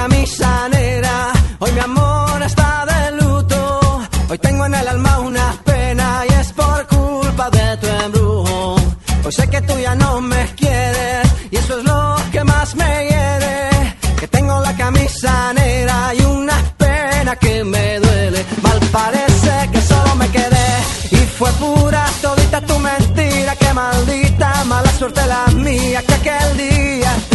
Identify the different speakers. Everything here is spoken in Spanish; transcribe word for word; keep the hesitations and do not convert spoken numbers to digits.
Speaker 1: camisa negra, hoy mi amor está de luto. Hoy tengo en el alma una pena y es por culpa de tu embrujo. Hoy sé que tú ya no me quieres y eso es lo que más me hiere. Que tengo la camisa negra y una pena que me duele. Mal parece que solo me quedé y fue pura todita tu mentira. Que maldita mala suerte la mía que aquel día